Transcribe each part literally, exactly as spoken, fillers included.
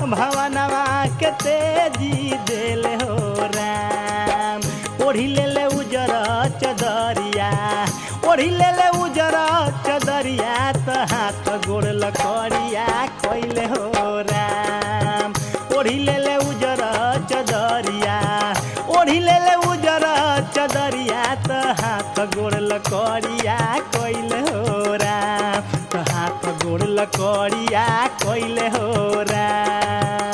भवनवा के तेजी देल हो राम। ओढ़ी ले ले उजर चदरिया ओढ़ी ले ले उजर चदरिया तो हाथ गोड़ लकड़िया कोइले हो राम। ओढ़ी ले ले उजर चदरिया ओढ़ी ले ले उजर चदरिया तो हाथ गोड़ लकड़िया कोइले हो राम। तो हाथ गोड़ लकड़िया कोइले हो राम।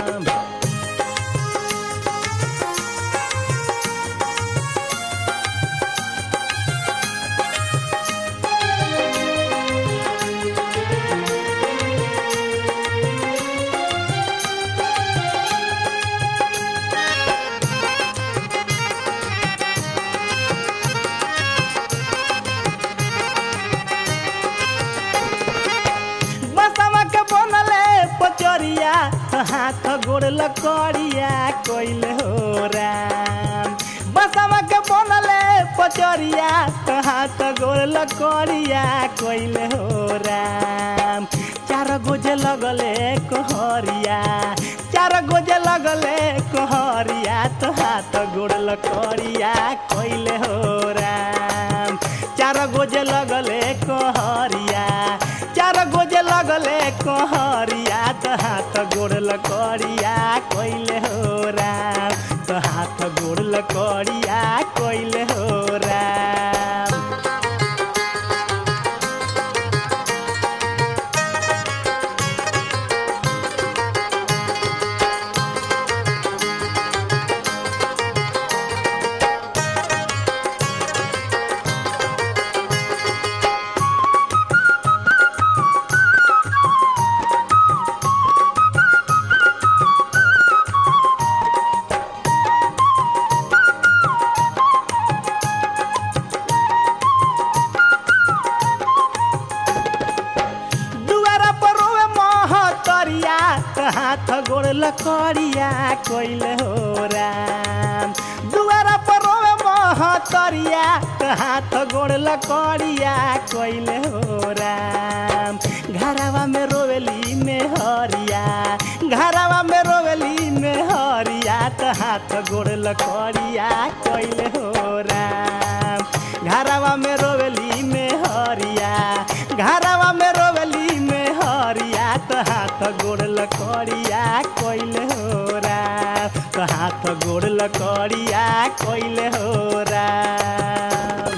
पचरिया हाथ गोड़ लकड़िया कोइले हो राम। बसवा के बनले पचरिया हाथ गोड़ लकड़िया कोइले हो राम। चार गोजे लगले कोहरिया चार गोजे लगले कोहरिया तो हाथ गोड़ लकड़िया कोइले हो राम। चार गोजे लगले कोहरिया चार गोजे लगले कोहरिया तो हाथ गोड़ लकड़िया कोइले हो राम। तो हाथ गोड़ लकड़िया कोइले हो राम। हाथ गोड़ लकड़िया कोइले हो राम। दुआरा पर रोवे महतरिया हाथ गोड़ लकड़िया कोइले हो राम। घरवा में रोवेली में हरिया घरवा में रोवेली में हरिया तो हाथ गोड़ लकड़िया कोइले हो राम। घरवा में रोवेली में हरिया घरवा में रोवेली में हरिया तो हाथ गोड़ लकड़िया कोइले हो राम। तो हाथ गोड़ लकड़िया कोइले हो राम।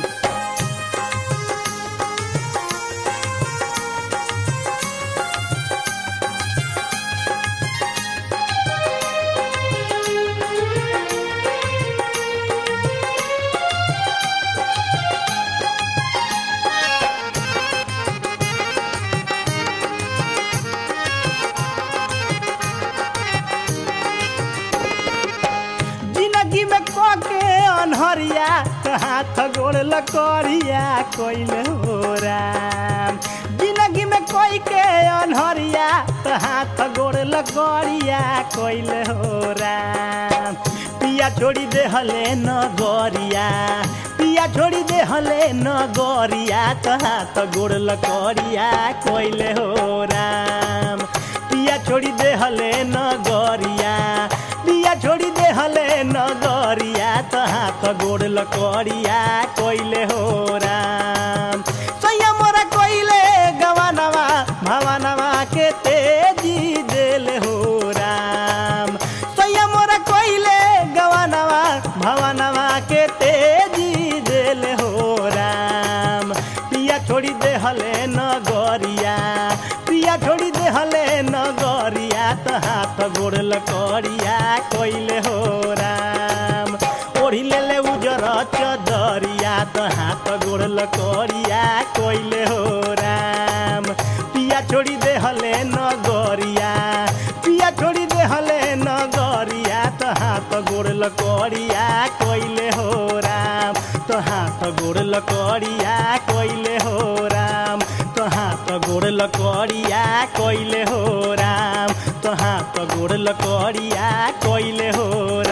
अनहरिया हाथ गोड़ लकड़िया कोइले हो राम। जिंदगी में कोई के अनहरिया हाथ गोड़ लकड़िया कोइले हो राम। पिया छोड़ी दे हले न गोरिया पिया छोड़ी दे हले न गोरिया तो हाथ गोड़ लकड़िया कोइले हो राम। पिया छोड़ी दे हले न गोरिया पिया छोड़ी दे हले न गोरिया तो हाथ गोड़ लकड़िया कोइले हो राम। सैया मोरा कोइले गवानवा भवनवा के तेजी देल हो राम। सैया मोरा कोइले गवानवा भवनवा के तेजी देल हो राम। पिया छोड़ी दे हले न गोरिया पिया छोड़ी दे हले न गोरिया तो हाथ गोड़ लकड़िया कोइले हो राम। ओढ़ी ले ले उजर चदरिया तो हाथ गोड़ लकड़िया कोइले हो राम। पिया छोड़ी दे हले न गोरिया पिया छोड़ी दे हले न गोरिया तो हाथ गोड़ लकड़िया कोइले हो राम। तो हाथ गोड़ लकड़िया कोइले हो राम। तो हाथ गोड़ लकड़िया कोइले हो राम। तो हाथ गोड़ लकड़िया कोइले हो राम।